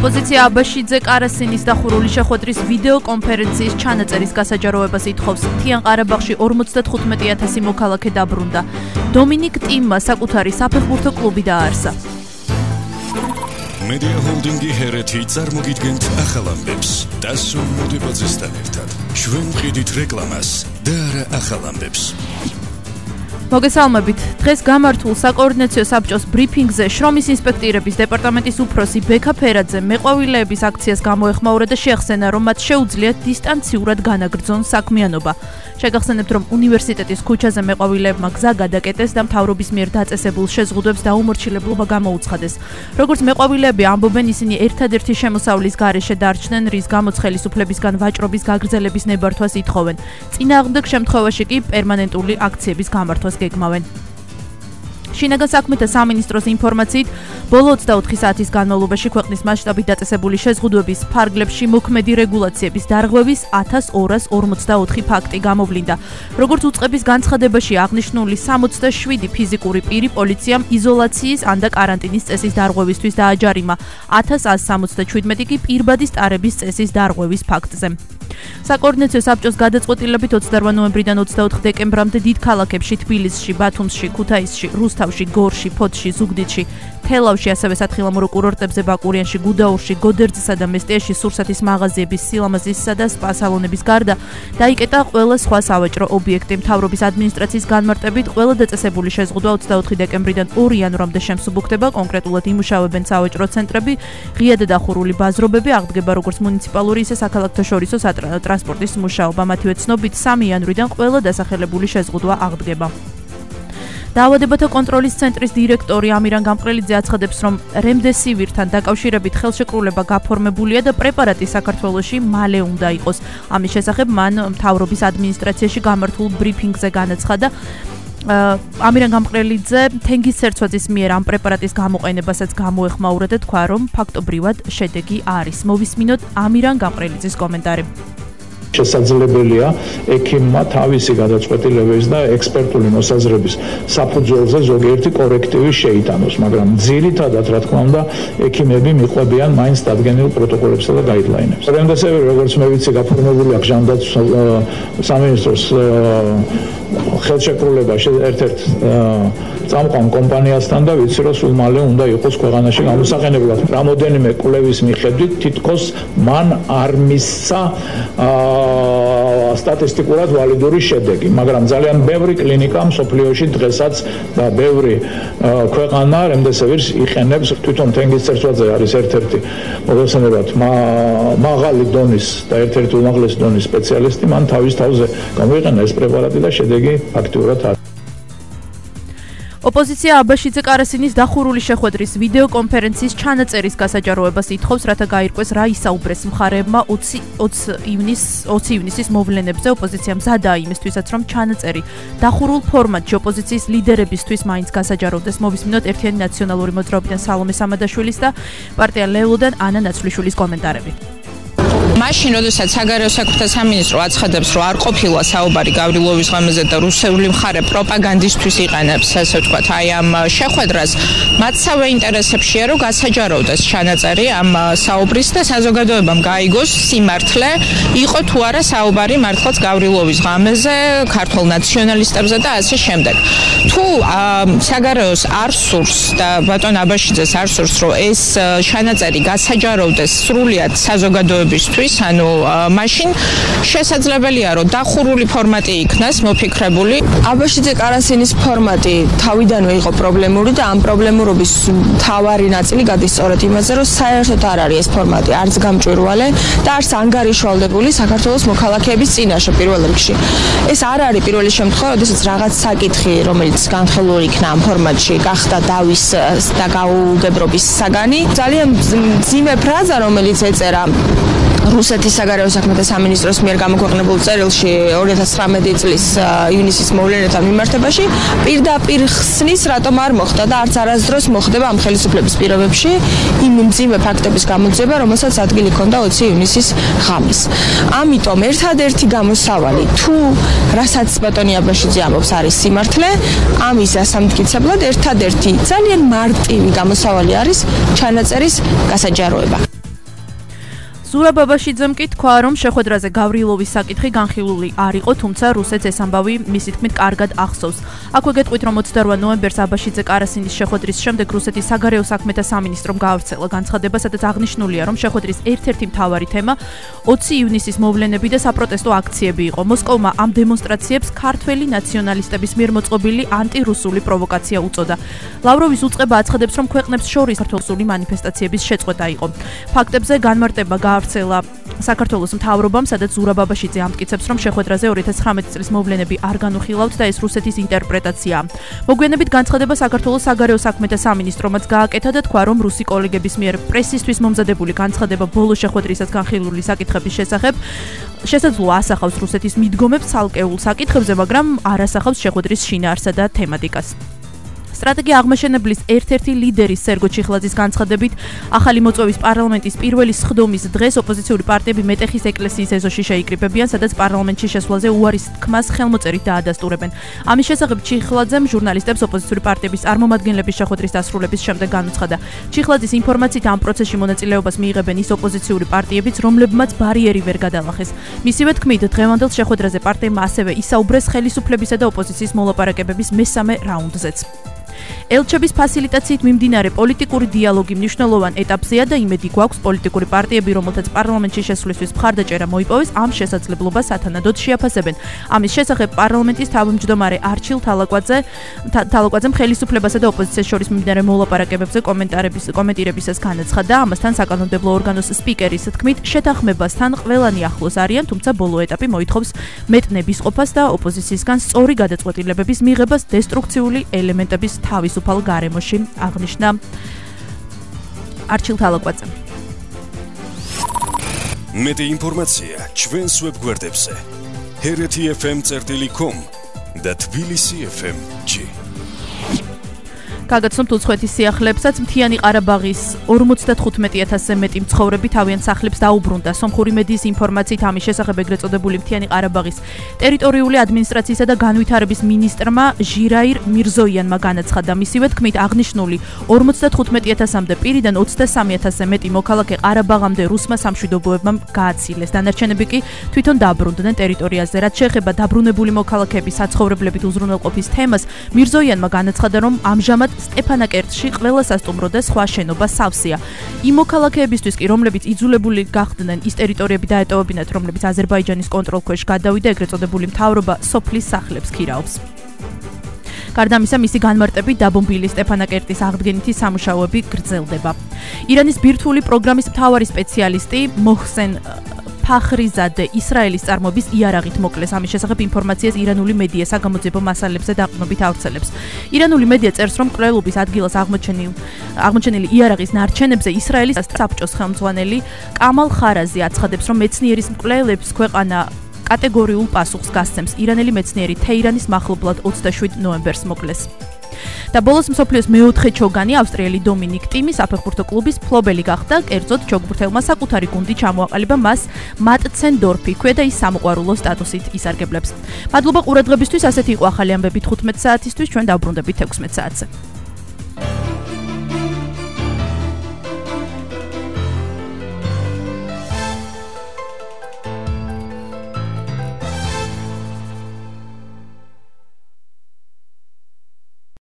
ოპოზიცია აბაშიძე კარასინის დახურული შეხვედრის ვიდეო კონფერენციის ჩანაწერის გასაჯაროებას ითხოვს. მთიან ყარაბაღში 55,000 მოქალაქე დაბრუნდა. დომინიკ ტიმმა საკუთარი საფეხბურთო კლუბი დააარსა. Media Holding-ი ჰერეთი წარმოგიდგენთ ახალ ამბებს. დასო მოდებაძესთან ერთად. ჩვენ ვყიდით რეკლამას და არა ახალ ამბებს. მოგესალმებით. დღეს გამართულ საკოორდინაციო საბჭოს ბრიფინგზე შრომის ინსპექტირების დეპარტამენტის უფროსი ბექა ფერაძე მეყვავილეების აქციას გამოეხმაურა და შეახსენა, რომ მათ შეუძლიათ დისტანციურად განაგრძონ საქმიანობა. შეგახსენებთ, რომ უნივერსიტეტის ქუჩაზე მეყვავილეებმა გზა გადაკეტეს და მთავრობის მიერ დაწესებულ შეზღუდვებს დაუმორჩილებლობა გამოუცხადეს. როგორც მეყვავილეები ამბობენ, ისინი ერთადერთი შემოსავლის გარეშე დარჩნენ, რის გამოც ხელისუფლებისგან ვაჭრობის გაგრძელების ნებართვას ითხოვენ. წინააღმდეგ შემთხვევაში კი პერმანენტული აქციების გამართვას გეგმავენ. შინაგან საქმეთა სამინისტროს ინფორმაციით, ბოლო 24 საათის განმავლობაში ქვეყნის მასშტაბით დაწესებული შეზღუდვების ფარგლებში მოქმედი რეგულაციების დარღვევის 1244 ფაქტი გამოვლინდა. როგორც უწყების განცხადებაში აღნიშნული 67 ფიზიკური პირი პოლიციამ იზოლაციის ან და კარანტინის წესის დარღვევისთვის დააჯარიმა, 1177 კი პირბადის ტარების წესის დარღვევის ფაქტზე. საკოორდინაციო საბჭოს გადაწყვეტილებით 28 ნოემბრიდან 24 დეკემბრამდე დიდ ქალაქებში თბილისში, ბათუმში, ქუთაისში, რუსთავში, გორში, ფოთში, ზუგდიდში, თელავში, ასევე სათხილამურო კურორტებზე, ბაკურიანში, გუდაურში, გოდერძსა და მესტიაში, სურსათის მაღაზიების, სილამაზისა და სპა სალონების გარდა დაიკეტა ყველა სხვა სავაჭრო ობიექტი. მთავრობის ადმინისტრაციის განმარტებით, ყველა დაწესებული შეზღუდვა 24 დეკემბრიდან 2 იანვრამდე შემსუბუქდება, კონკრეტულად იმუშავებენ სავაჭრო ცენტრები, ღიად დახურული ბაზრობები, აღდგება როგორც მუნიციპალური, ისე საქალაქთაშორისო ტრანსპორტის მუშაობა. მათივე ცნობით 3 იანვრიდან ყველა დასახელებული შეზღუდვა აღდგება. დაავადებათა კონტროლის ცენტრის დირექტორი ამირან გამყრელიძე აცხადებს, რომ რემდესივირთან დაკავშირებით ხელშეკრულება გაფორმებულია და პრეპარატი საქართველოში მალე უნდა იყოს. ამის შესახებ მან მთავრობის ადმინისტრაციაში გამართულ ბრიფინგზე განაცხადა. ამირან გამყრელიძე თენგიზ სერცვაძის მიერ ამ პრეპარატის გამოყენებასაც გამოეხმაურა და თქვა, რომ ფაქტობრივად შედეგი არის. მოვისმინოთ ამირან გამყრელიძის კომენტარი. შესაძლებელია ექიმმა თავისი გადაწყვეტილებების და ექსპერტული მოსაზრების საფუძველზე ზოგიერთი კორექტივი შეიტანოს, მაგრამ ძირითადად, რა თქმა უნდა, ექიმები მიყვებიან მაინც დადგენილ პროტოკოლებსა და გაიდლაინებს. რემდესივირი, როგორც მე ვიცი, გაფორმებული აქვს ჟანდაცვის სამინისტროს ხელშეკრულება ერთ-ერთ წამყვან კომპანიასთან და ვიცი, რომ სულ მალე უნდა იყოს ქვეყანაში გამოსაყენებლად. რამოდენიმე კვლევის მიხედვით თითქოს მან არ მისცა სტატისტიკურად ვალიდური შედეგი, მაგრამ ძალიან ბევრი კლინიკა მსოფლიოში დღესაც და ბევრი ქვეყანა რემდესივირს იყენებს. თვითონ თენგიზ სერცვაძე არის ერთ-ერთი მოგეხსენებათ მაღალი დონის და ერთ-ერთი უმაღლესი დონის სპეციალისტი, მან თავის თავზე გამოიყენა ეს პრეპარატი და შედეგი ფაქტიურად არის. ოპოზიცია აბაშიძე კარასინის დახურული შეხვედრის ვიდეო კონფერენციის ჩანაწერის გასაჯაროებას ითხოვს, რათა გაირკვეს რა ისაუბრეს მხარეებმა 20 ივნისის მოვლენებზე. ოპოზიცია მზადაა იმისთვისაც, რომ ჩანაწერი დახურულ ფორმატში ოპოზიციის ლიდერებისთვის მაინც გასაჯაროვდეს. მოვისმინოთ ერთიანი ნაციონალური მოძრაობიდან სალომე სამადაშვილის და პარტია ლეულოდან ანა ნაცვლიშვილის კომენტარები. მაშინ, როდესაც საგარეო საქმეთა სამინისტრო აცხადებს, რომ არ ყოფილა საუბარი გავრილოვის ღამეზე და რუსული მხარე პროპაგანდისტვის იყენებს, ასე ვთქვათ, აი ამ შეხვედრას, მათსავე ინტერესებშია, რომ გასაჯაროვდეს ჩანაწერი ამ საუბრის და საზოგადოებამ გაიგოს სიმართლე, იყო თუ არა საუბარი მართლაც გავრილოვის ღამეზე, ქართულ ნაციონალისტებზე და ასე შემდეგ. თუ საგარეოს არ სურს და ბატონ აბაშიძეს არ სურს, რომ ეს ჩანაწერი გასაჯაროვდეს სრულიად საზოგადოებისთვის, ანუ მაშინ შესაძლებელია, რომ დახურული ფორმატი იქნას მოფიქრებული. აბაშიძე კარასინის ფორმატი თავიდანვე იყო პრობლემური და ამ პრობლემურობის მთავარი ნაწილი გადის სწორედ იმაზე, რომ საერთოდ არ არის ეს ფორმატი არც გამჭვირვალე და არც ანგარიშვალდებული საქართველოს მოქალაქეების წინაშე პირველ რიგში. ეს არ არის პირველი შემთხვევა, როდესაც რაღაც საკითხი, რომელიც განხილული იქნა ამ ფორმატში, გახდა დავის და გაუგებრობის საგანი. ძალიან მძიმე ფრაზა, რომელიც ეწერა რუსეთის საგარეო საქმეთა სამინისტროს მიერ გამოქვეყნებულ წერილში 2019 წლის ივნისის მოვლენებთან მიმართებაში პირდაპირ ხსნის, რატომ არ მოხდა და არც არასდროს მოხდება ამ ხელისუფლების პირობებში იმ მძიმე ფაქტების გამოძიება, რომელსაც ადგილი ჰქონდა 20 ივნისის ღამეს. ამიტომ ერთადერთი გამოსავალი, თუ რასაც ბატონი აბაშიძე ამბობს არის სიმართლე, ამის ასამტკიცებლად ერთადერთი ძალიან მარტივი გამოსავალი არის ჩანაწერის გასაჯაროება. ზურაბ ბაბაშიძემ კი თქვა, რომ შეხვედრაზე გავრილოვის საკითხი განხილული არ იყო, თუმცა რუსეთს ეს ამბავი მისი თქმით კარგად ახსოვს. აქვე გეტყვით, რომ 28 ნოემბერს აბაშიძე კარასინის შეხვედრის შემდეგ რუსეთის საგარეო საქმეთა სამინისტრომ გაავრცელა განცხადება, სადაც აღნიშნულია, რომ შეხვედრის ერთ-ერთი მთავარი თემა 20 ივნისის მოვლენები და საპროტესტო აქციები იყო. მოსკოვმა ამ დემონსტრაციებს ქართველი ნაციონალისტების მიერ მოწყობილი ანტირუსული პროვოკაცია უწოდა. ლავროვის უწყება აცხადებს, რომ ქვეყნებს შორის ქართულსული მანიფესტაციების შეწყვეტა იყო. ფაქტებზე განმარტება გაავრცელა საქართველოს მთავრობამ, სადაც ზურაბ ბაბაშიძე ამტკიცებს, რომ შეხვედრაზე 2019 წლის მოვლენები არ განუხილავთ და ეს რუსეთის ინტერპრეტაციაა. მოგვიანებით განცხადება საქართველოს საგარეო საქმეთა სამინისტრომაც გააკეთა და თქვა, რომ რუსი კოლეგების მიერ პრესისთვის მომზადებული განცხადება ბოლო შეხვედრისას განხილული საკითხების შესახებ შესაძლოა ასახავს რუსეთის მიდგომებს ცალკეულ საკითხებზე, მაგრამ არ ასახავს შეხვედრის შინაარსა და თემატიკას. სტრატეგია აღმაშენებლის ერთ-ერთი ლიდერი სერგო ჩიხლაძის განცხადებით, ახალი მოწვევის პარლამენტის პირველი სხდომის დღეს ოპოზიციური პარტიები მეტეხის ეკლესიის ეზოში შეიკრიბებიან, სადაც პარლამენტში შესვლაზე უარის თქმას ხელმოწერით დაადასტურებენ. ამის შესახებ ჩიხლაძემ ჟურნალისტებს ოპოზიციური პარტიების წარმომადგენლების შეხვედრის დასრულების შემდეგ განუცხადა. ჩიხლაძის ინფორმაციით ამ პროცესში მონაწილეობას მიიღებენ ის ოპოზიციური პარტიებიც, რომლებმაც ბარიერი ვერ გადალახეს. მისივე თქმით, დღევანდელ შეხვედრაზე პარტიებმა ასევე ისაუბრეს ხელისუფლებისა და ოპოზიციის მოლაპარაკებების მესამე რაუნდზეც. ელჩების ფასილიტაციით მიმდინარე პოლიტიკური დიალოგი მნიშვნელოვან ეტაპზეა და იმედი გვაქვს პოლიტიკური პარტიები, რომელთაც პარლამენტში შესვლისთვის მხარდაჭერა მოიპოვეს, ამ შესაძლებლობას სათანადოდ შეაფასებენ. ამის შესახებ პარლამენტის თავმჯდომარე არჩილ თალაკვაძემ ხელისუფლებასა და ოპოზიციას შორის მიმდინარე მოლაპარაკებებზე კომენტირებისას განაცხადა, ამასთან საკანონმდებლო ორგანოს სპიკერის თქმით, შეთანხმებასთან ყველანი ახლოს არიან, თუმცა ბოლო ეტაპი მოითხოვს მეტ ნებისყოფას და ოპოზიციისგან სწორი გადაწყვეტილებების მიღებას დესტრუქციული ელემენტების თავისუფალ გარემოში, აღნიშნა არჩილ თალაკვაძემ. მეტი ინფორმაცია ჩვენს ვებგვერდებზე hrt.fm.com და tbilisi.fm.g. გაგაცნობთ უცხოეთის სიახლეებსაც, მთიანი ყარაბაღის 55,000-ზე მეტი მცხოვრები თავიანთ სახლებს დაუბრუნდა. სომხური მედიის ინფორმაციით ამის შესახებ ეგრეთ წოდებული მთიანი ყარაბაღის ტერიტორიული ადმინისტრაციისა და განვითარების მინისტრმა ჟირაირ მირზოიანმა განაცხადა. მისივე თქმით, აღნიშნული 55,000-მდე პირიდან 23,000-ზე მეტი მოქალაქე ყარაბაღამდე რუსმა სამშვიდობოებმა გააცილეს. დანარჩენები კი თვითონ დაბრუნდნენ ტერიტორიაზე. რაც შეეხება დაბრუნებული მოქალაქეების საცხოვრებლებით უზრუნველყოფის თემას, მირზოიანმა განაცხადა, რომ ამჟამად სტეფანაკერტში ყველა სასტუმრო და სხვა შენობა სავსეა. იმ მოქალაქეებისთვის კი, რომლებიც იძულებული გახდნენ ის ტერიტორიები დაეტოვებინათ, რომლებიც აზერბაიჯანის კონტროლქვეშ გადავიდა, ეგრეთ წოდებული მთავრობა სოფლის სახლებს ქირაობს. გარდა ამისა, მისი განმარტებით დაბომბილი სტეფანაკერტის აღდგენითი სამუშაოები გრძელდება. ირანის ბირთვული პროგრამის მთავარი სპეციალისტი მოჰსენ ფახრიზადე ისრაელის წარმოების იარაღით მოკლეს. ამის შესახებ ინფორმაციას ირანული მედია საგამოძიებო მასალებზე დაყრდნობით ავრცელებს. ირანული მედია წერს, რომ მკვლელობის ადგილას აღმოჩენილი იარაღის ნარჩენებზე ისრაელის საბჭოს ხელმძღვანელი კამალ ხარაზი აცხადებს, რომ მეცნიერის მკვლელებს ქვეყანა კატეგორიულ პასუხს გასცემს. ირანელი მეცნიერი თეირანის მახლობლად 27 ნოემბერს მოკლეს. და ბოლოს მსოფლიოს მეოთხე ჩოგანი ავსტრიელი დომინიკ ტიმი საფეხბურთო კლუბის მფლობელი გახდა. კერძოდ ჩოგბურთელმა საკუთარი გუნდი ჩამოაყალიბა, მას მატცენდორფი ქვია და ის სამოყვარულო სტატუსით ისარგებლებს. მადლობა ყურადღებისთვის, ასეთი იყო ახალი ამბები 15 საათისთვის, ჩვენ დავბრუნდებით 16 საათზე.